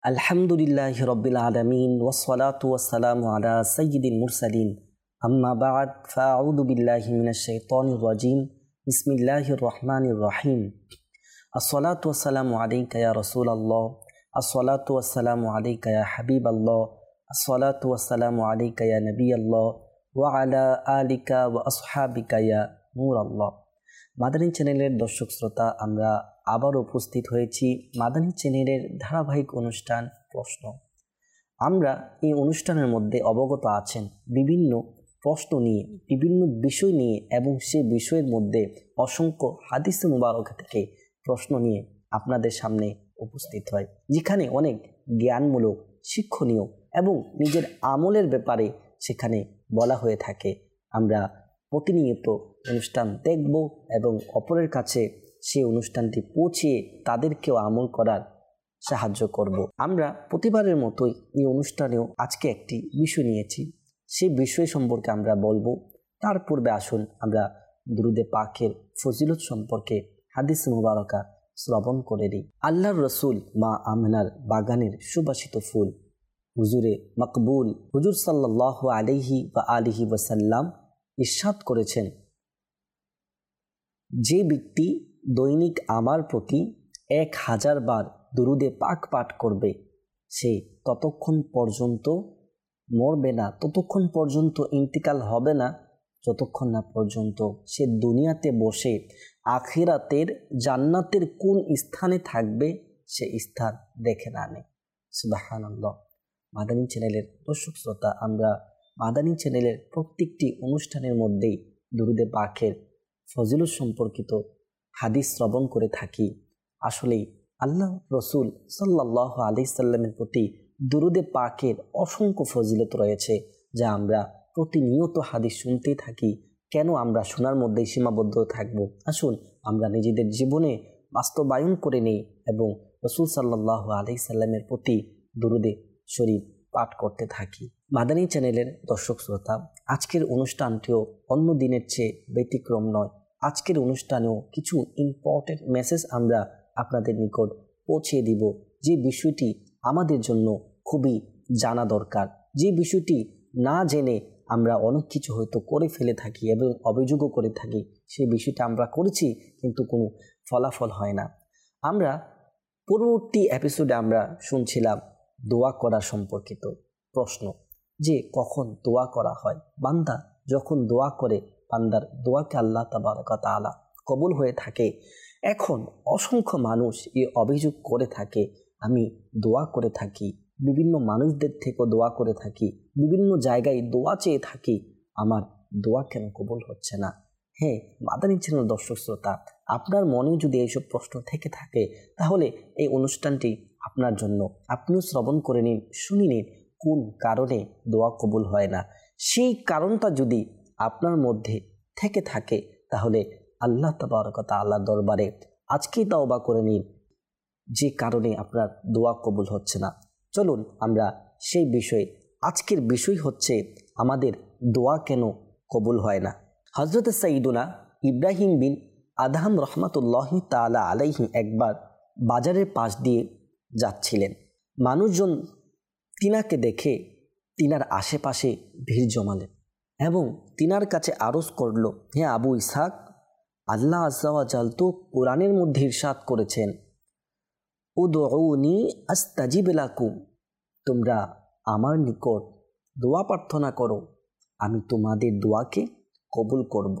আলহামদুলিল্লাহি রাব্বিল আলামিন ওয়াসসালাতু ওয়াসসালামু আলা সাইয়্যিদিল মুরসালিন আম্মা বা'দ ফাআউযু বিল্লাহি মিনাশ শাইতানির রাজিম বিসমিল্লাহির রহমানির রহিম আসসালাতু ওয়াসসালামু আলাইকা ইয়া রাসূলাল্লাহ আসসালাতু ওয়াসসালামু আলাইকা ইয়া হাবিবাল্লাহ আসসালাতু ওয়াসসালামু আলাইকা ইয়া নবিয়াল্লাহ ওয়া আলা আলিকা ওয়া আসহাবিকা ইয়া নূরাল্লাহ। মাদানী চ্যানেলের দর্শক শ্রোতা, আমরা আবার উপস্থিত হয়েছি মাদানী চ্যানেলের ধারাবাহিক অনুষ্ঠান প্রশ্ন। আমরা এই অনুষ্ঠানের মধ্যে অবগত আছেন বিভিন্ন প্রশ্ন নিয়ে, বিভিন্ন বিষয় নিয়ে, এবং সেই বিষয়ের মধ্যে অসংখ্য হাদিস মুবারক থেকে প্রশ্ন নিয়ে আপনাদের সামনে উপস্থিত হয়, যেখানে অনেক জ্ঞানমূলক, শিক্ষণীয় এবং নিজের আমলের ব্যাপারে সেখানে বলা হয়ে থাকে। আমরা প্রতিনিয়ত অনুষ্ঠান দেখব এবং অপরের কাছে সেই অনুষ্ঠানটি পৌঁছিয়ে তাদেরকেও আমল করার সাহায্য করব। আমরা প্রতিবারের মতোই এই অনুষ্ঠানেও আজকে একটি বিষয় নিয়েছি, সেই বিষয় সম্পর্কে আমরা বলবো। তার পূর্বে আসুন আমরা দুরুদে পাকের ফজিলত সম্পর্কে হাদিস মুবারকা শ্রবণ করে দিই। আল্লাহর রসুল মা আমেনার বাগানের সুবাসিত ফুল হুজুরে মকবুল হুজুর সাল্লাল্লাহু আলাইহি ওয়া আলিহি ওয়াসাল্লাম ইরশাদ করেছেন, যে ব্যক্তি দৈনিক আমার প্রতি 1000 বার দুরুদে পাক পাঠ করবে, সে ততক্ষণ পর্যন্ত মরবে না, ততক্ষণ পর্যন্ত ইন্তিকাল হবে না, যতক্ষণ না পর্যন্ত সে দুনিয়াতে বসে আখিরাতের জান্নাতের কোন স্থানে থাকবে সে স্থান দেখে না নেয়। সুবহানাল্লাহ। মাদানী চ্যানেলের দর্শক শ্রোতা, আমরা মাদানী চ্যানেলের প্রত্যেকটি অনুষ্ঠানের মধ্যেই দুরুদে পাকের ফজিলত সম্পর্কিত হাদিস শ্রবণ করে থাকি। আসলেই আল্লাহ রসুল সাল্লাল্লাহু আলাইহি সাল্লামের প্রতি দুরুদে পাকের অসংখ্য ফজিলত রয়েছে, যা আমরা প্রতিনিয়ত হাদিস শুনতেই থাকি। কেন আমরা শোনার মধ্যেই সীমাবদ্ধ থাকব? আসুন আমরা নিজেদের জীবনে বাস্তবায়ন করে নেই এবং রসুল সাল্লাল্লাহু আলাইহি সাল্লামের প্রতি দুরুদে শরীফ পাঠ করতে থাকি। মাদানী চ্যানেলের দর্শক শ্রোতা, আজকের অনুষ্ঠানটিও অন্য দিনের চেয়ে ব্যতিক্রম নয়। আজকের অনুষ্ঠানেও কিছু ইম্পর্টেন্ট মেসেজ আমরা আপনাদের নিকট পৌঁছিয়ে দিব, যে বিষয়টি আমাদের জন্য খুবই জানা দরকার, যে বিষয়টি না জেনে আমরা অনেক কিছু হয়তো করে ফেলে থাকি এবং অভিযোগও করে থাকি। সেই বিষয়টা আমরা করেছি কিন্তু কোনো ফলাফল হয় না। আমরা পরবর্তী এপিসোডে আমরা শুনছিলাম দোয়া করা সম্পর্কিত প্রশ্ন, যে কখন দোয়া করা হয়। বান্দা যখন দোয়া করে, বান্দার দোয়াকে আল্লাহ তাবারক ওয়া তাআলা কবুল হয়ে থাকে। এখন অসংখ্য মানুষ এই অভিযোগ করে থাকে, আমি দোয়া করে থাকি, বিভিন্ন মানুষদের থেকেও দোয়া করে থাকি, বিভিন্ন জায়গায় দোয়া চেয়ে থাকি, আমার দোয়া কেন কবুল হচ্ছে না? হ্যাঁ, মাদানী চ্যানেল দর্শক শ্রোতা, আপনার মনেও যদি এইসব প্রশ্ন থেকে থাকে, তাহলে এই অনুষ্ঠানটি আপনার জন্য। আপনিও শ্রবণ করে নিন, শুনে নিন কোন কারণে দোয়া কবুল হয় না। সেই কারণটা যদি আপনার মধ্যে থেকে থাকে, তাহলে আল্লাহ তাবারক ওয়া তাআলার দরবারে আজকেই তওবা করে নিন, যে কারণে আপনার দোয়া কবুল হচ্ছে না। চলুন আমরা সেই বিষয়ে, আজকের বিষয় হচ্ছে আমাদের দোয়া কেন কবুল হয় না। হযরত সাইয়্যিদুনা ইব্রাহিম বিন আদহাম রহমাতুল্লাহি তাআলা আলাইহি একবার বাজারের পাশ দিয়ে যাচ্ছিলেন। মানুষজন তিনাকে দেখে তিনার আশেপাশে ভিড় জমালেন এবং তিনার কাছে আরজ করল, হে আবু ইসহাক, আল্লাহ আযজা ওয়া জাল তো কোরআনের মধ্যে ইরশাদ করেছেন, উদউনি আস্তাজিব লাকুম, তোমরা আমার নিকট দোয়া প্রার্থনা করো, আমি তোমাদের দোয়াকে কবুল করব।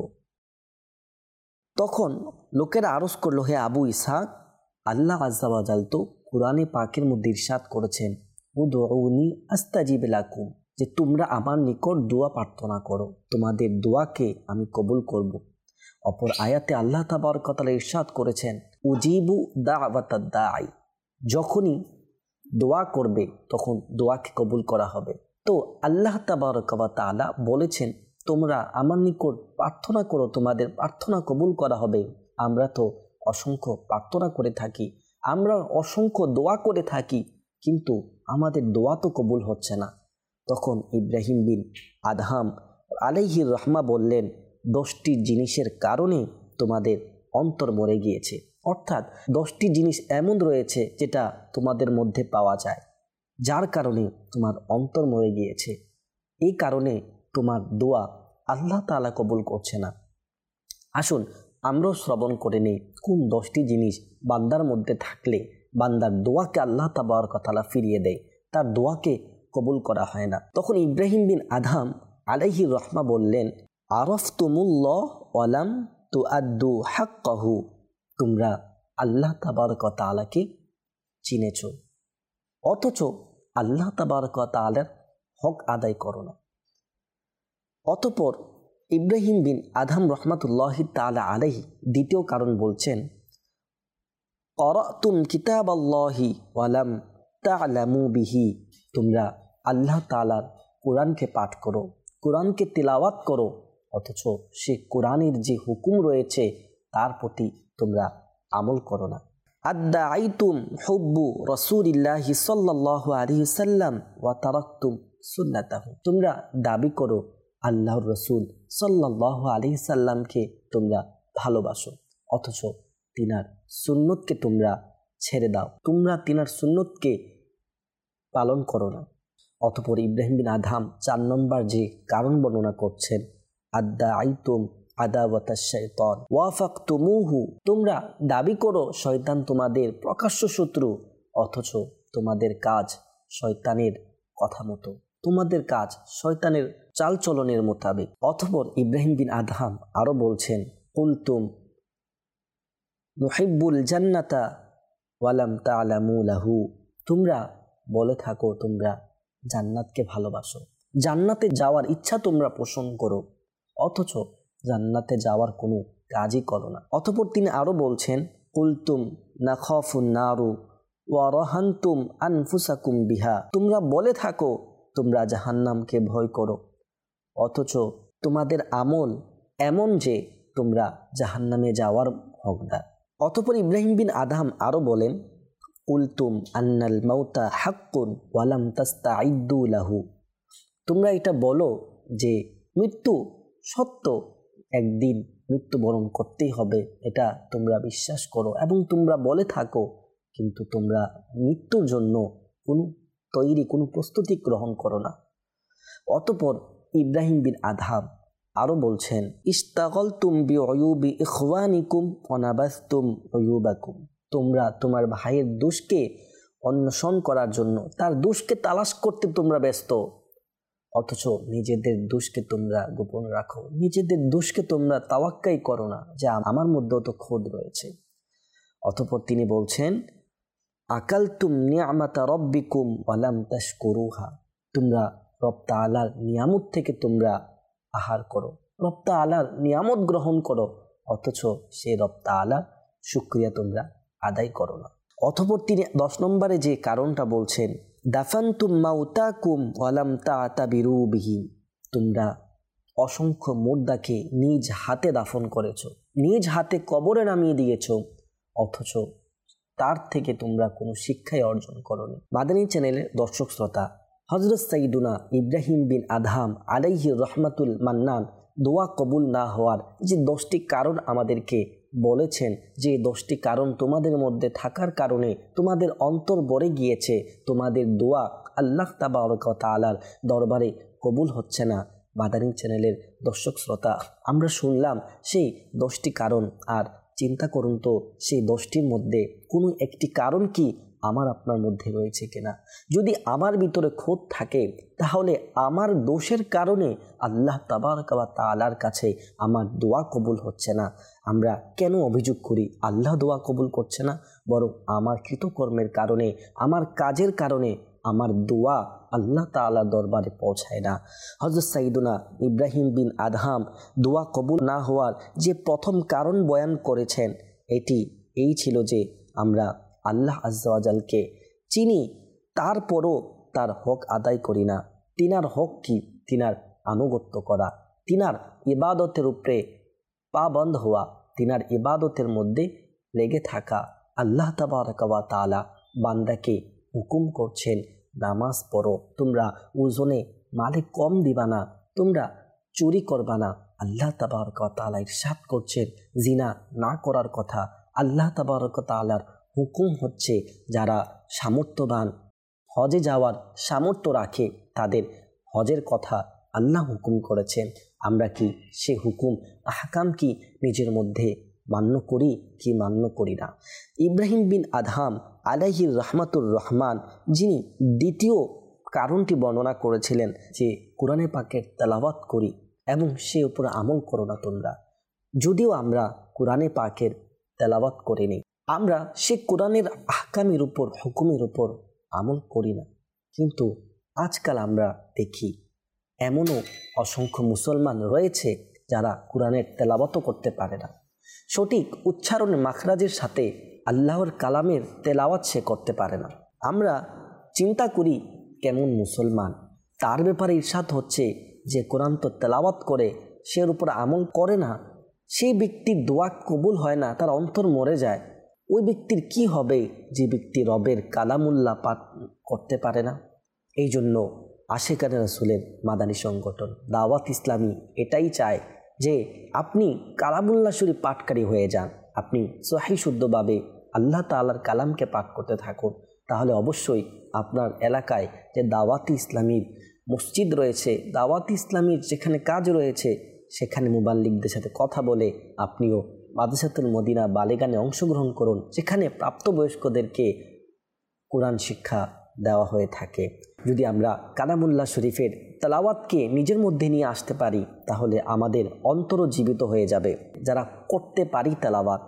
তখন লোকেরা আরজ করল, হে আবু ইসহাক, আল্লাহ আযজা ওয়া জাল তো কোরআনে পাকের মধ্যে ইরশাদ করেছেন, উদউনি আস্তাজিব লাকুম, যে তোমরা আমার নিকট দোয়া প্রার্থনা করো, তোমাদের দোয়াকে আমি কবুল করব। অপর আয়াতে আল্লাহ তাবারক ওয়া তাআলা ইরশাদ করেছেন, উজিবু দাওয়াতাদ দাঈ, যখনই দোয়া করবে তখন দোয়াকে কবুল করা হবে। তো আল্লাহ তাবারক ওয়া তাআলা বলেছেন, তোমরা আমার নিকট প্রার্থনা করো, তোমাদের প্রার্থনা কবুল করা হবে। আমরা তো অসংখ্য প্রার্থনা করে থাকি, আমরা অসংখ্য দোয়া করে থাকি, কিন্তু আমাদের দোয়া তো কবুল হচ্ছে না। তখন ইব্রাহিম বিন আদহাম আলাইহির রহমা বললেন, 10টি জিনিসের কারণে তোমাদের অন্তর মরে গিয়েছে, অর্থাৎ 10টি জিনিস এমন রয়েছে যেটা তোমাদের মধ্যে পাওয়া যায়। যার কারণে তোমার অন্তর মরে গিয়েছে, এই কারণে তোমার দোয়া আল্লাহ তাআলা কবুল করছে না। আসুন আমরাও শ্রবণ করে নেই কোন 10টি জিনিস বান্দার মধ্যে থাকলে বান্দার দোয়াকে আল্লাহ তাবারক ওয়া তাআলা ফিরিয়ে দেয়, তার দোয়াকে কবুল করা হয় না। তখন ইব্রাহিম বিন আদহাম আলাইহি রহমা বললেন, আরাফতুমুল্লাহ ওয়া লাম তুআদ্দু হাক্কাহু, তোমরা আল্লাহ তাবারক ওয়া তাআলাকে চিনেছ, অথচ আল্লাহ তাবারক ওয়া তাআলার হক আদায় করো না। অতঃপর ইব্রাহিম বিন আদহাম রহমাতুল্লাহি তাআলা আলাইহি দ্বিতীয় কারণ বলছেন, ক্বারাতুম কিতাবাল্লাহি ওয়া লাম তা'লামু বিহি, তোমরা আল্লাহ তাআলার কোরআনকে পাঠ করো, কোরআনকে তিলাওয়াত করো, অথচ সে কোরআনের যে হুকুম রয়েছে তার প্রতি তোমরা আমল করো না। আদ্দাআইতুম হুব্বু রাসূলিল্লাহি সাল্লাল্লাহু আলাইহি ওয়াসাল্লাম ওয়া তারাকতুম সুন্নাতাহু, তোমরা দাবি করো আল্লাহর রাসূল সাল্লাল্লাহু আলাইহি সাল্লামকে তোমরা ভালোবাসো, অথচ তিনার সুন্নতকে তোমরা ছেড়ে দাও, তোমরা তিনার সুন্নতকে পালন করো না। অতঃপর ইব্রাহিম বিন আদহাম 4 নম্বর যে কারণ বর্ণনা করছেন, আদ্দাআইতুম আদাওয়াতাশ শাইতান ওয়াফাকতুমুহু, তোমরা দাবি করো শয়তান তোমাদের প্রকাশ্য শত্রু, অথচ তোমাদের কাজ শয়তানের কথা মতো, তোমাদের কাজ শয়তানের চালচলনের মোতাবেক। অতঃপর ইব্রাহিম বিন আদহাম আরো বলছেন, কুলতুম নুহিব্বুল জান্নাতা ওয়া লাম তা'লামু লাহু, তোমরা বলে থাকো তোমরা জান্নাতকে ভালোবাসো, জান্নাতে যাওয়ার ইচ্ছা তোমরা পোষণ করো, অথচ জান্নাতে যাওয়ার কোনো কাজই করো না। অতঃপর তিনি আরো বলছেন, কুলতুম নাখাফুন নারু ওয়া রাহানতুম আনফুসাকুম বিহা, তোমরা বলে থাকো তোমরা জাহান্নামকে ভয় করো, অথচ তোমাদের আমল এমন যে তোমরা জাহান্নামে যাওয়ার হকদার। অতঃপর ইব্রাহিম বিন আদহাম আরো বলেন, কুলতুম আন্নাল মাউতা হাক্কুন ওয়া লাম তাস্তাইদ্দু লাহু, তোমরা এটা বলো যে মৃত্যু সত্য, একদিন মৃত্যুবরণ করতেই হবে, এটা তোমরা বিশ্বাস করো এবং তোমরা বলে থাকো, কিন্তু তোমরা মৃত্যুর জন্য কোনো প্রস্তুতি গ্রহণ করো না। অতঃপর ইব্রাহিম বিন আদহাম আরো বলছেন, ইস্তাগলতুম বিউয়ুবি ইখওয়ানিকুম ওয়া নাবাসতুম উয়ুবাকুম, তোমরা তোমার ভাইয়ের দোষকে অন্বেষণ করার জন্য, তার দোষকে তালাশ করতে তোমরা ব্যস্ত, অথচ নিজেদের দোষকে তোমরা গোপন রাখো, নিজেদের দোষকে তোমরা তাওয়াক্কাই করো না যে আমার মধ্যেও তো খোদ রয়েছে। অতঃপর তিনি বলছেন, আকালতুম নি'মাতা রাব্বিকুম ওয়া লাম তাশকুরুহা, তোমরা রব তাআলার নিয়ামত থেকে তোমরা আহার করো, রব তাআলার নিয়ামত গ্রহণ করো, অথচ সেই রব তাআলার শুকরিয়া তোমরা আদায় করো না। অতঃপর তিনি 10 নম্বরে যে কারণটা বলছেন, দাফানতুম মাউতাকুম ওয়া লাম তা'তাবিরু বিহি, তোমরা অসংখ্য মুর্দাকে নিজ হাতে দাফন করেছো, নিজ হাতে কবরে নামিয়ে দিয়েছো, অথচ তার থেকে তোমরা কোনো শিক্ষাই অর্জন করোনি। মাদানী চ্যানেলের দর্শক শ্রোতা, হযরত সাইয়্যিদুনা ইব্রাহিম বিন আদহাম আলাইহি রহমাতুল মান্নান দোয়া কবুল না হওয়ার যে 10টি কারণ আমাদেরকে বলেছেন, যে 10টি কারণ তোমাদের মধ্যে থাকার কারণে তোমাদের অন্তর ভরে গিয়েছে, তোমাদের দোয়া আল্লাহ তাবারক ওয়া তাআলার দরবারে কবুল হচ্ছে না। মাদানী চ্যানেলের দর্শক শ্রোতা, আমরা শুনলাম সেই 10টি কারণ, আর চিন্তা করুন তো সেই 10টির মধ্যে কোনো একটি কারণ কি আমার আপনার মধ্যে রয়েছে কিনা। যদি আমার ভিতরে খোদ থাকে তাহলে আমার দোষের কারণে আল্লাহ তাবারক ওয়া তাআলার কাছে আমার দোয়া কবুল হচ্ছে না। আমরা কেন অভিযোগ করি আল্লাহ দোয়া কবুল করছে না, বরং আমার কৃতকর্মের কারণে, আমার কাজের কারণে আমার দোয়া আল্লাহ তাআলার দরবারে পৌঁছায় না। হযরত সাইয়্যিদুনা ইব্রাহিম বিন আদহাম দোয়া কবুল না হওয়ার যে প্রথম কারণ বয়ান করেছেন, এই ছিল যে আমরা আল্লাহ আযজা ওয়া জালকে চিনি, তারপরও তার হক আদায় করি না। তিনার হক কি? তিনার আনুগত্য করা, তিনার ইবাদতের উপরে পাবন্ধ হওয়া, তিনার ইবাদতের মধ্যে লেগে থাকা। আল্লাহ তাবারক ওয়া তাআলা বান্দাকে হুকুম করছেন, নামাজ পড়ো, তোমরা ওজনে মালে কম দিবা না, তোমরা চুরি করবা না। আল্লাহ তাবারক ওয়া তাআলা ইরশাদ করছেন জিনা না করার কথা। আল্লাহ তাবারক ওয়া তাআলার হুকুম হচ্ছে যারা সামর্থ্যবান, হজে যাওয়ার সামর্থ্য রাখে তাদের হজের কথা আল্লাহ হুকুম করেছেন। আমরা কি সে হুকুম আহকাম কি নিজের মধ্যে মান্য করি কি মান্য করি না? ইব্রাহিম বিন আদহাম আলাইহির রহমাতুর রহমান, যিনি দ্বিতীয় কারণটি বর্ণনা করেছিলেন যে কোরআনে পাকের তেলাওয়াত করি এবং সে উপর আমল করো না তোমরা। যদিও আমরা কোরআনে পাকের তেলাওয়াত করি নি, আমরা সে কোরআনের আহকামের উপর হুকুমের উপর আমল করি না, কিন্তু আজকাল আমরা দেখি এমনও অসংখ্য মুসলমান রয়েছে যারা কোরআনের তেলাওয়াতও করতে পারে না। সঠিক উচ্চারণ মাখরাজের সাথে আল্লাহর কালামের তেলাওয়াত সে করতে পারে না। আমরা চিন্তা করি কেমন মুসলমান, তার ব্যাপারে ইরশাদ হচ্ছে যে কোরআন তো তেলাওয়াত করে, সে এর উপর আমল করে না, সেই ব্যক্তির দোয়া কবুল হয় না, তার অন্তর মরে যায়। ওই ব্যক্তির কি হবে যে ব্যক্তি রবের কালামুল্লাহ পাঠ করতে পারে না? এই জন্য আশিকানে রাসূলের মাদানী সংগঠন দাওয়াত ইসলামী এটাই চায় যে আপনি কালামুল্লাহ শরীফ পাঠকারী হয়ে যান, আপনি সহিহ শুদ্ধভাবে আল্লাহ তাআলার কালামকে পাঠ করতে থাকুন। তাহলে অবশ্যই আপনার এলাকায় যে দাওয়াত ইসলামীর মসজিদ রয়েছে, দাওয়াত ইসলামীর যেখানে কাজ রয়েছে, সেখানে মুবাল্লিগদের সাথে কথা বলে আপনিও মাদ্রাসাতুল মদিনা বালেগানে অংশগ্রহণ করুন, যেখানে প্রাপ্তবয়স্কদেরকে কোরআন শিক্ষা দেওয়া হয়ে থাকে। যদি আমরা কালামুল্লাহ শরীফের তেলাওয়াতকে নিজের মধ্যে নিয়ে আসতে পারি, তাহলে আমাদের অন্তরও জীবিত হয়ে যাবে। যারা করতে পারি তেলাওয়াত,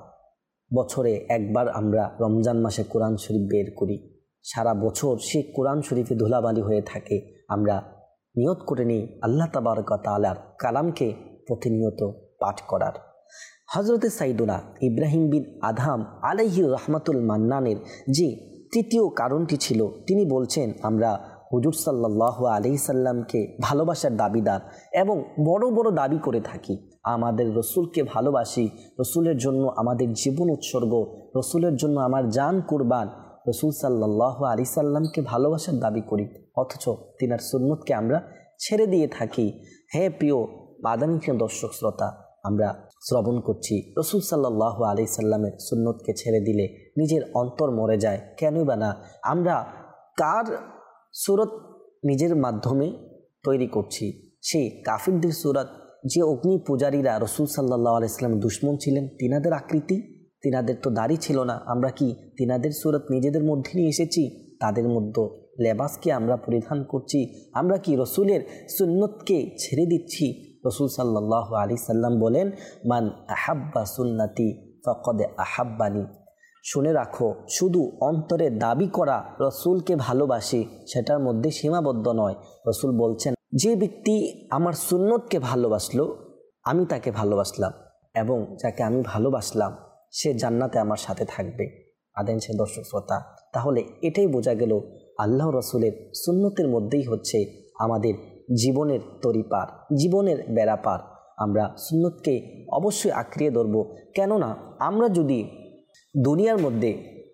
বছরে একবার আমরা রমজান মাসে কোরআন শরীফ বের করি, সারা বছর সে কোরআন শরীফে ধুলাবালি হয়ে থাকে। আমরা নিয়ত করে নিই আল্লাহ তাবারক ওয়া তাআলার কালামকে প্রতিনিয়ত পাঠ করার। হযরতে সাইয়্যিদুনা ইব্রাহিম বিন আদহাম আলাইহির রহমাতুল মান্নানের যে তৃতীয় কারণটি ছিল, তিনি বলছেন আমরা হুজুর সাল্লাল্লাহু আলাইহি সাল্লামকে ভালোবাসার দাবিদার এবং বড় বড় দাবি করে থাকি। আমাদের রসুলকে ভালোবাসি, রসুলের জন্য আমাদের জীবন উৎসর্গ, রসুলের জন্য আমার জান কুরবান, রসুল সাল্লাল্লাহু আলাইহি সাল্লামকে ভালোবাসার দাবি করি, অথচ তিনার সুন্নতকে আমরা ছেড়ে দিয়ে থাকি। হে প্রিয় মাদানী দর্শক শ্রোতা, আমরা শ্রবণ করছি রসুল সাল্লাল্লাহু আলাইহি সাল্লামের সুন্নতকে ছেড়ে দিলে নিজের অন্তর মরে যায়। কেনই বা না? আমরা কার সুরত নিজের মাধ্যমে তৈরি করছি? সেই কাফিরদের সুরত, যে অগ্নি পূজারীরা রসুল সাল্লাল্লাহু আলাইহি সাল্লামের দুশমন ছিলেন, তিনাদের আকৃতি, তিনাদের তো দাড়ি ছিল না, আমরা কি তিনাদের সুরত নিজেদের মধ্যে নিয়ে এসেছি? তাদের মধ্যে লেবাসকে আমরা পরিধান করছি, আমরা কি রসুলের সুন্নতকে ছেড়ে দিচ্ছি? রসুল সাল্লাল্লাহু আলাইহি সাল্লাম বলেন, মান আহাব্বা সুন্নতি ফাকাদ আহাব্বানি। শুনে রাখো, শুধু অন্তরে দাবি করা রসুলকে ভালোবাসি সেটার মধ্যে সীমাবদ্ধ নয়। রসুল বলছেন, যে ব্যক্তি আমার সুন্নতকে ভালোবাসলো, আমি তাকে ভালোবাসলাম, এবং যাকে আমি ভালোবাসলাম সে জান্নাতে আমার সাথে থাকবে। আদেন সে দর্শক শ্রোতা, তাহলে এটাই বোঝা গেল আল্লাহ রসুলের সুন্নতের মধ্যেই হচ্ছে আমাদের জীবনের তরিপার, জীবনের বেড়াপার। আমরা সুন্নতকে অবশ্যই আঁকড়িয়ে ধরব। কেননা আমরা যদি দুনিয়ার মধ্যে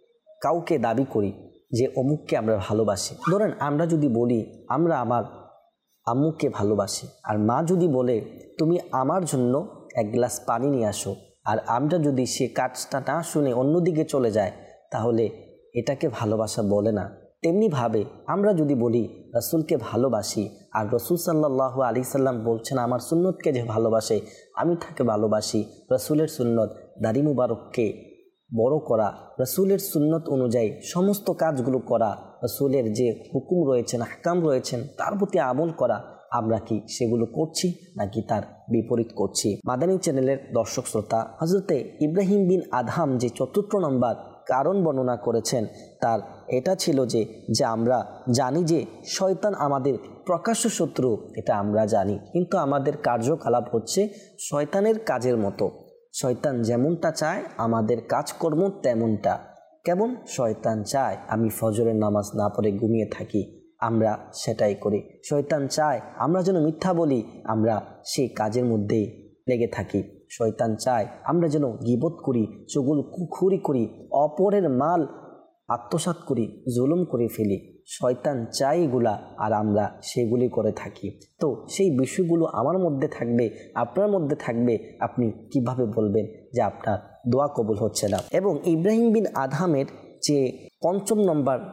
কাউকে দাবি করি যে অমুককে আমরা ভালোবাসি, ধরেন আমরা যদি বলি আমরা আমার আম্মুকে ভালোবাসি, আর মা যদি বলে তুমি আমার জন্য এক গ্লাস পানি নিয়ে আসো, আর আমরা যদি সে কাজটা না শুনে অন্যদিকে চলে যায়, তাহলে এটাকে ভালোবাসা বলে না। তেমনিভাবে আমরা যদি বলি রসুলকে ভালোবাসি, আর রসুল সাল্লাল্লাহু আলাইহি সাল্লাম বলছেন আমার সুন্নতকে যে ভালোবাসে আমি তাকে ভালোবাসি, রসুলের সুন্নত দাড়ি মুবারককে বড় করা, রসুলের সুন্নত অনুযায়ী সমস্ত কাজগুলো করা, রসুলের যে হুকুম রয়েছেন আহকাম রয়েছেন তার প্রতি আমল করা, আমরা কি সেগুলো করছি নাকি তার বিপরীত করছি? মাদানী চ্যানেলের দর্শক শ্রোতা, হযরতে ইব্রাহিম বিন আদহাম যে চতুর্থ নম্বর কারণ বর্ণনা করেছেন তার এটা ছিল যে আমরা জানি যে শয়তান আমাদের প্রকাশ্য শত্রু, এটা আমরা জানি, কিন্তু আমাদের কার্যকলাপ হচ্ছে শয়তানের কাজের মতো। শয়তান যেমনটা চায় আমাদের কাজকর্ম তেমনটা। কেমন? শয়তান চায় আমি ফজরের নামাজ না পড়ে ঘুমিয়ে থাকি, আমরা সেটাই করি। শয়তান চায় আমরা যেন মিথ্যা বলি, আমরা সেই কাজের মধ্যেই লেগে থাকি। শয়তান চায় আমরা যেন গীবত করি, চুগলখুরি করি, অপরের মাল আত্মসাৎ করি, জুলুম করে ফেলি। শয়তান চায় এগুলা, আর আমরা সেগুলি করে থাকি। তো সেই বিষয়গুলো আমার মধ্যে থাকবে, আপনার মধ্যে থাকবে, আপনি কিভাবে বলবেন যে আপনার দোয়া কবুল হচ্ছে না? এবং ইব্রাহিম বিন আদহামের যে পঞ্চম নম্বর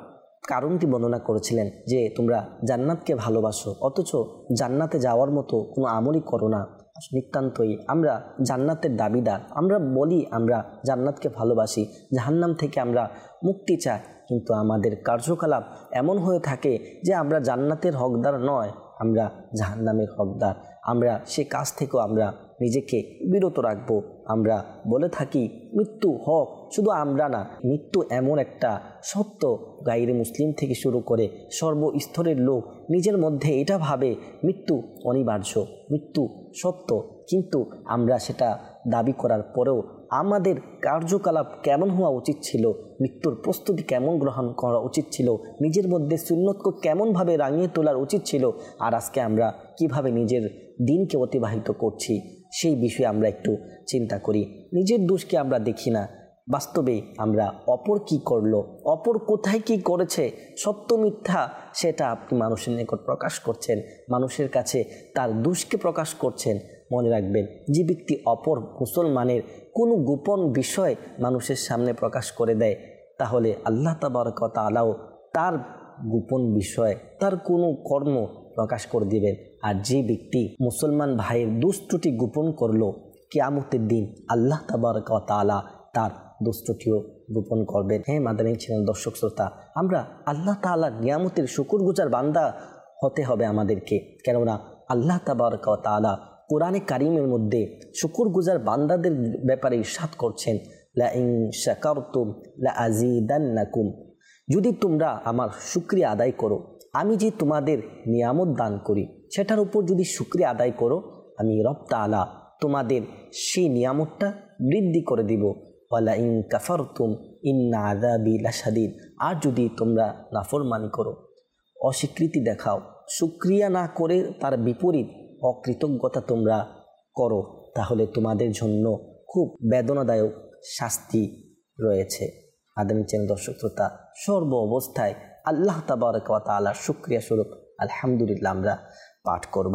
কারণটি বর্ণনা করেছিলেন যে তোমরা জান্নাতকে ভালোবাসো অথচ জান্নাতে যাওয়ার মতো কোনো আমলই করো না। নিতান্তই আমরা জান্নাতের দাবিদার, আমরা বলি আমরা জান্নাতকে ভালোবাসি, জাহান্নাম থেকে আমরা মুক্তি চাই, কিন্তু আমাদের কার্যকলাপ এমন হয়ে থাকে যে আমরা জান্নাতের হকদার নয়, আমরা জাহান্নামের হকদার। আমরা সে কাজ থেকেও আমরা নিজেকে বিরত রাখবো। আমরা বলে থাকি মৃত্যু হক, শুধু আমরা না, মৃত্যু এমন একটা সত্য, গায়রে মুসলিম থেকে শুরু করে সর্বস্তরের লোক নিজের মধ্যে এটা ভাবে মৃত্যু অনিবার্য, মৃত্যু সত্য, কিন্তু আমরা সেটা দাবি করার পরেও আমাদের কার্যকলাপ কেমন হওয়া উচিত ছিল, মৃত্যুর প্রস্তুতি কেমন গ্রহণ করা উচিত ছিল, নিজের মধ্যে সুন্নতকে কেমনভাবে রাঙিয়ে তোলার উচিত ছিল, আর আজকে আমরা কিভাবে নিজের দিনকে অতিবাহিত করছি সেই বিষয়ে আমরা একটু চিন্তা করি। নিজের দোষকে আমরা দেখি না, বাস্তবে আমরা অপর কি করলো, অপর কোথায় কি করেছে, সত্য মিথ্যা সেটা আপনি মানুষের নিকট প্রকাশ করছেন, মানুষের কাছে তার দোষকে প্রকাশ করছেন। মনে রাখবেন, যে ব্যক্তি অপর মুসলমানের কোনো গোপন বিষয় মানুষের সামনে প্রকাশ করে দেয়, তাহলে আল্লাহ তাবারক ওয়া তাআলাও তার গোপন বিষয়, তার কোনো কর্ম প্রকাশ করে দিবেন। আর যে ব্যক্তি মুসলমান ভাইয়ের দোষ ত্রুটি গোপন করলো, কিয়ামতের দিন আল্লাহ তাবারক ওয়া তাআলা তার দোষ ত্রুটিও গোপন করবেন। হ্যাঁ মাদানী চ্যানেল দর্শক শ্রোতা, আমরা আল্লাহ তাআলার নিয়ামতের শুকরগুজার বান্দা হতে হবে আমাদেরকে, কেননা আল্লাহ তাবারক ওয়া তাআলা কোরআনে কারিমের মধ্যে শুকরগুজার বান্দাদের ব্যাপারে ইরশাদ করছেন, লা ইন শাকারতুম লা আযীদান্নাকুম, যদি তোমরা আমার শুকরিয়া আদায় করো, আমি যে তোমাদের নিয়ামত দান করি সেটার উপর যদি শুকরিয়া আদায় করো, আমি রব তাআলা তোমাদের সেই নিয়ামতটা বৃদ্ধি করে দিব। ওয়ালা ইন কাফারতুম ইন্না আযাবি লাশাদীদ, আর যদি তোমরা নাফরমানি করো, অস্বীকৃতি দেখাও, শুকরিয়া না করে তার বিপরীত অকৃতজ্ঞতা তোমরা করো, তাহলে তোমাদের জন্য খুব বেদনাদায়ক শাস্তি রয়েছে। মাদানী চ্যানেল দর্শক শ্রোতা, সর্ব অবস্থায় আল্লাহ তাবারক ওয়া তাআলার শুকরিয়া স্বরূপ আলহামদুলিল্লাহ আমরা পাঠ করব।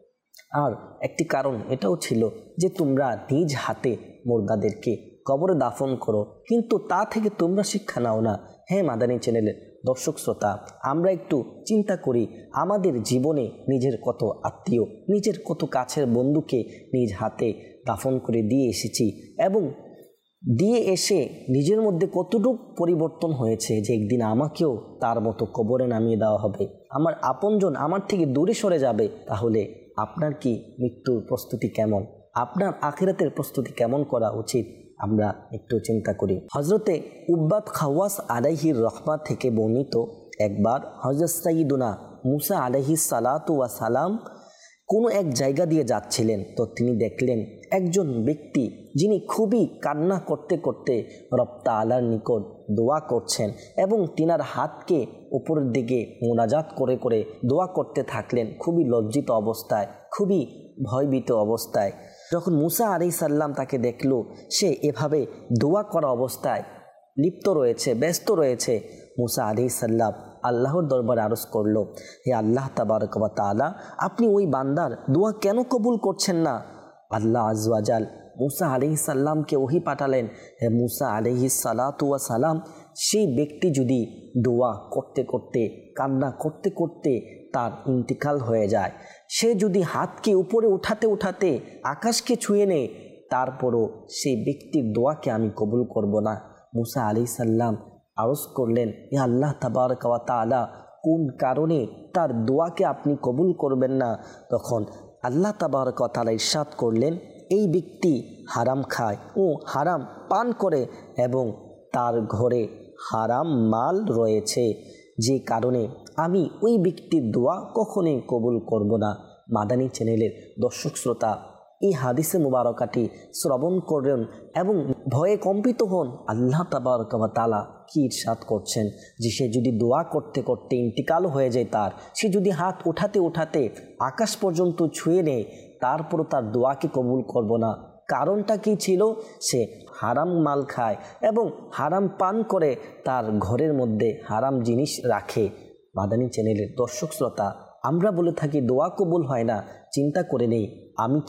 আর একটি কারণ এটাও ছিল যে তোমরা নিজ হাতে মুর্দাদেরকে কবরে দাফন করো, কিন্তু তা থেকে তোমরা শিক্ষা নাও না। হ্যাঁ মাদানী চ্যানেলের দর্শক শ্রোতা, আমরা একটু চিন্তা করি, আমাদের জীবনে নিজের কত আত্মীয়, নিজের কত কাছের বন্ধুকে নিজ হাতে দাফন করে দিয়ে এসেছি, এবং দিয়ে এসে নিজের মধ্যে কতটুকু পরিবর্তন হয়েছে যে একদিন আমাকেও তার মতো কবরে নামিয়ে দেওয়া হবে, আমার আপনজন আমার থেকে দূরে সরে যাবে। তাহলে আপনার কি মৃত্যুর প্রস্তুতি কেমন, আপনার আখিরাতের প্রস্তুতি কেমন করা উচিত, আমরা একটু চিন্তা করি। হজরতে উব্বাদ খাওয়াস আলাইহির রহমা থেকে বর্ণিত, একবার হজরত সাইয়্যিদুনা মুসা আলাইহিস সালাতু ওয়া সালাম কোনো এক জায়গা দিয়ে যাচ্ছিলেন, তো তিনি দেখলেন একজন ব্যক্তি যিনি খুবই কান্না করতে করতে রব তাআলার নিকট দোয়া করছেন, এবং তিনার হাতকে উপরের দিকে মোনাজাত করে করে দোয়া করতে থাকলেন, খুবই লজ্জিত অবস্থায়, খুবই ভয়ভীত অবস্থায়। যখন মুসা আলাইহিস সালাম তাকে দেখল সে এভাবে দোয়া করা অবস্থায় লিপ্ত রয়েছে, ব্যস্ত রয়েছে, মুসা আলাইহিস সালাম আল্লাহর দরবারে আরজ করলো, হে আল্লাহ তাবারক ওয়া তাআলা, আপনি ওই বান্দার দোয়া কেন কবুল করছেন না? আল্লাহ আযজা ওয়া জাল মুসা আলাইহিস সালামকে ওহী পাঠালেন, হে মুসা আলাইহিস সালাতু ওয়া সালাম, সেই ব্যক্তি যদি দোয়া করতে করতে কান্না করতে করতে তার ইন্তিকাল হয়ে যায়, সে যদি হাতকে উপরে উঠাতে উঠাতে আকাশকে ছুঁয়ে নেয়, তারপরও সেই ব্যক্তির দোয়াকে আমি কবুল করব না। মুসা আলাইহিস সালাম আরজ করলেন, হে আল্লাহ তাবারক ওয়া তাআলা, কোন কারণে তার দোয়াকে আপনি কবুল করবেন না? তখন আল্লাহ তাবারক ওয়া তাআলা ইরশাদ করলেন, এই ব্যক্তি হারাম খায় ও হারাম পান করে, এবং তার ঘরে হারাম মাল রয়েছে, যে কারণে আমি ওই ব্যক্তির দোয়া কখনোই কবুল করব না। মাদানী চ্যানেলের দর্শক শ্রোতা, এই হাদিসে মুবারকাটি শ্রবণ করেন এবং ভয়ে কম্পিত হন। আল্লাহ তাবারক ওয়া তাআলা কি ইরশাদ করছেন যে সে যদি দোয়া করতে করতে ইন্তিকাল হয়ে যায়, তার সে যদি হাত উঠাতে উঠাতে আকাশ পর্যন্ত ছুঁয়ে নেয়, তারপরও তার দোয়াকে কবুল করব না। কারণটা কি ছিল? সে হারাম মাল খায় এবং হারাম পান করে, তার ঘরের মধ্যে হারাম জিনিস রাখে। মাদানী চ্যানেলের দর্শক শ্রোতা, আমরা বলে থাকি দোয়া কবুল হয় না, চিন্তা করে নেই আমি কি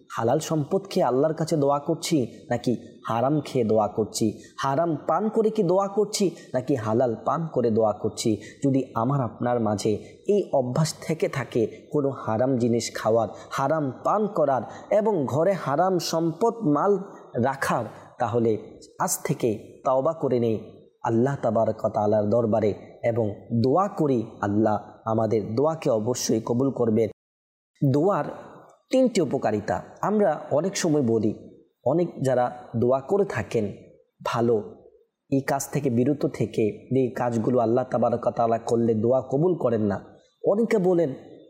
হালাল সম্পদ খেয়ে আল্লাহর কাছে দোয়া করছি নাকি হারাম খেয়ে দোয়া করছি, হারাম পান করে কি দোয়া করছি নাকি হালাল পান করে দোয়া করছি। যদি আমার আপনার মাঝে এই অভ্যাস থেকে থাকে কোনো হারাম জিনিস খাওয়ার, হারাম পান করার এবং ঘরে হারাম সম্পদ মাল রাখার, তাহলে আজ থেকে তাওবা করে নেই আল্লাহ তাবারক ওয়া তাআলার দরবারে এবং দোয়া করি আল্লাহ আমাদের দোয়াকে অবশ্যই কবুল করবেন। দোয়ার 3টি উপকারিতা আমরা অনেক সময় বলি, অনেক যারা দোয়া করে থাকেন ভালো, এই কাজ থেকে বিরত থেকে এই কাজগুলো আল্লাহ তাবারক ওয়া তাআলা করলে দোয়া কবুল করেন না। অনেকে বলেন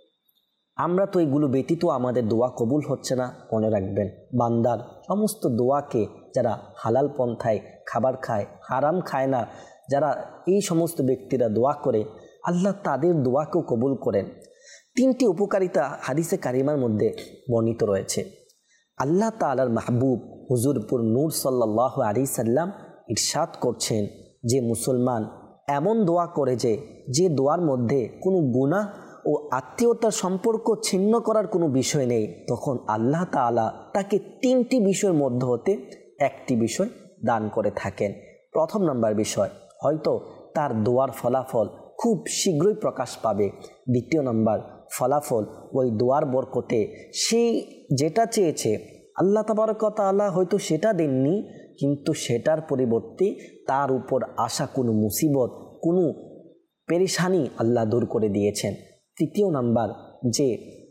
আমরা তো এগুলো ব্যতীত আমাদের দোয়া কবুল হচ্ছে না। মনে রাখবেন, বান্দার সমস্ত দোয়াকে যারা হালাল পন্থায় খাবার খায়, হারাম খায় না, যারা এই সমস্ত ব্যক্তিরা দোয়া করে আল্লাহ তাদের দোয়াকেও কবুল করেন। 3টি উপকারিতা হাদিসে কারিমার মধ্যে বর্ণিত রয়েছে। আল্লাহ তাআলার মাহবুব হুজুরপুর নূর সাল্লাল্লাহু আলাইহি সাল্লাম ইরশাদ করছেন যে মুসলমান এমন দোয়া করে যে দোয়ার মধ্যে কোনো গুনাহ ও আত্মীয়তার সম্পর্ক ছিন্ন করার কোনো বিষয় নেই, তখন আল্লাহ তাআলা তাকে 3টি বিষয়ের মধ্যে হতে একটি বিষয় দান করে থাকেন। প্রথম নাম্বার বিষয়, হয়তো তার দোয়ার ফলাফল খুব শীঘ্রই প্রকাশ পাবে। দ্বিতীয় নাম্বার ফলাফল, ওই দোয়ার বরকতে সে যেটা চেয়েছে আল্লাহ তাবারক ওয়া তাআলা হয়তো সেটা দেননি, কিন্তু সেটার পরিবর্তে তার উপর আসা কোনো মুসিবত, কোনো পেরেশানি আল্লাহ দূর করে দিয়েছেন। তৃতীয় নাম্বার যে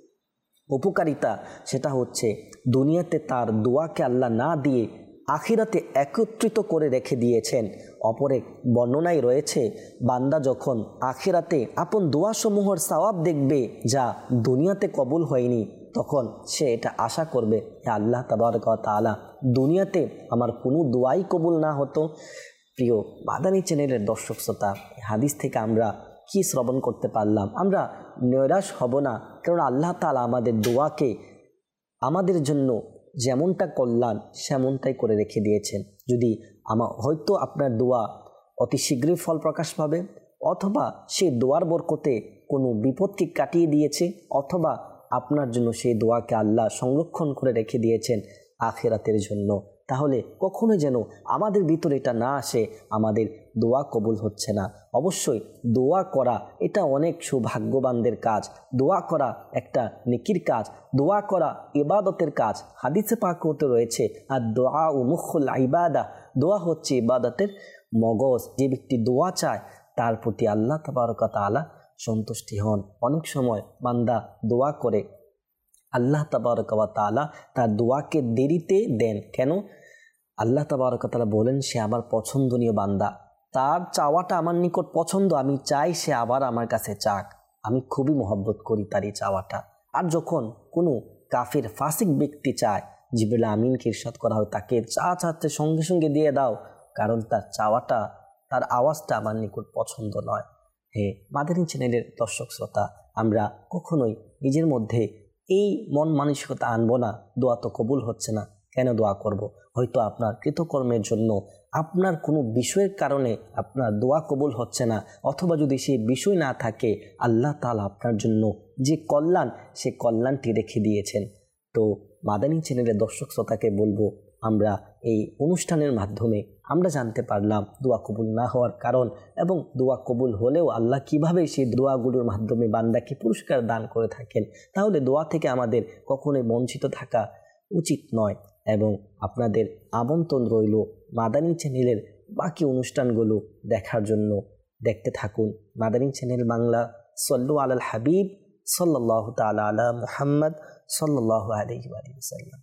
উপকারিতা সেটা হচ্ছে দুনিয়াতে তার দোয়াকে আল্লাহ না দিয়ে আখিরাতে একত্রিত করে রেখে দিয়েছেন। অপর এক বর্ণনায় রয়েছে বান্দা যখন আখিরাতে আপন দোয়াসমূহের সওয়াব দেখবে যা দুনিয়াতে কবুল হয়নি, তখন সে এটা আশা করবে হে আল্লাহ তাবারক ওয়া তাআলা দুনিয়াতে আমার কোনো দোয়াই কবুল না হতো। প্রিয় মাদানী চ্যানেলের দর্শক শ্রোতা, হাদিস থেকে আমরা কি শ্রবণ করতে পারলাম? আমরা নৈরাশ হব না, কারণ আল্লাহ তাআলা আমাদের দোয়াকে আমাদের জন্য যেমনটা কল্যাণ সেমনটাই করে রেখে দিয়েছেন। যদি হয়তো আপনার দোয়া অতি শীঘ্রই ফল প্রকাশ পাবে, অথবা সেই দোয়ার বরকতে কোনো বিপদকে কাটিয়ে দিয়েছে, অথবা আপনার জন্য সেই দোয়াকে আল্লাহ সংরক্ষণ করে রেখে দিয়েছেন আখিরাতের জন্য। তাহলে কখনোই যেন আমাদের ভিতরে এটা না আসে আমাদের দোয়া কবুল হচ্ছে না। অবশ্যই দোয়া করা এটা অনেক সৌভাগ্যবানদের কাজ। দোয়া করা একটা নেকির কাজ, দোয়া করা ইবাদতের কাজ। হাদিসে পাক হতে রয়েছে আর দোয়া ও মুখুল ইবাদা, দোয়া হচ্ছে ইবাদতের মগজ। যে ব্যক্তি দোয়া চায় তার প্রতি আল্লাহ তাবারক ওয়া তাআলা সন্তুষ্টি হন। অনেক সময় বান্দা দোয়া করে আল্লাহ তাবারক ওয়া তাআলা তার দোয়াকে দেরিতে দেন। কেন? আল্লাহ তাবারক ওয়া তাআলা বলেন সে আমার পছন্দনীয় বান্দা, তার চাওয়াটা আমার নিকট পছন্দ, আমি চাই সে আবার আমার কাছে চাক, আমি খুবই মহব্বত করি তার এই চাওয়াটা। আর যখন কোনো কাফির ফাসিক ব্যক্তি চায়, জিবরিল আমিনকে ইরশাদ করা হয় তাকে চা চাচ্ছে সঙ্গে সঙ্গে দিয়ে দাও, কারণ তার চাওয়াটা, তার আওয়াজটা আমার নিকট পছন্দ নয়। হে মাদানী চ্যানেলের দর্শক শ্রোতা, আমরা কখনোই নিজের মধ্যে এই মন মানসিকতা আনবো না দোয়া তো কবুল হচ্ছে না, কেন দোয়া করব? হয়তো আপনার কৃতকর্মের জন্য, আপনার কোনো বিষয়ের কারণে আপনার দোয়া কবুল হচ্ছে না, অথবা যদি সেই বিষয় না থাকে আল্লাহ তাআলা আপনার জন্য যে কল্যাণ, সে কল্যাণটি রেখে দিয়েছেন। তো মাদানী চ্যানেলের দর্শক শ্রোতাকে বলবো, আমরা এই অনুষ্ঠানের মাধ্যমে আমরা জানতে পারলাম দোয়া কবুল না হওয়ার কারণ, এবং দোয়া কবুল হলেও আল্লাহ কিভাবে সেই দোয়াগুলোর মাধ্যমে বান্দাকে পুরস্কার দান করে থাকেন। তাহলে দোয়া থেকে আমাদের কখনোই বঞ্চিত থাকা উচিত নয়। এবং আপনাদের আমন্ত্রণ রইল মাদানী চ্যানেলের বাকি অনুষ্ঠানগুলো দেখার জন্য। দেখতে থাকুন মাদানী চ্যানেল বাংলা। সল্লু আলাল হাবিব সাল্লাল্লাহু তাআলা আলা মুহাম্মদ সাল্লাল্লাহু আলাইহি ওয়া সাল্লাম।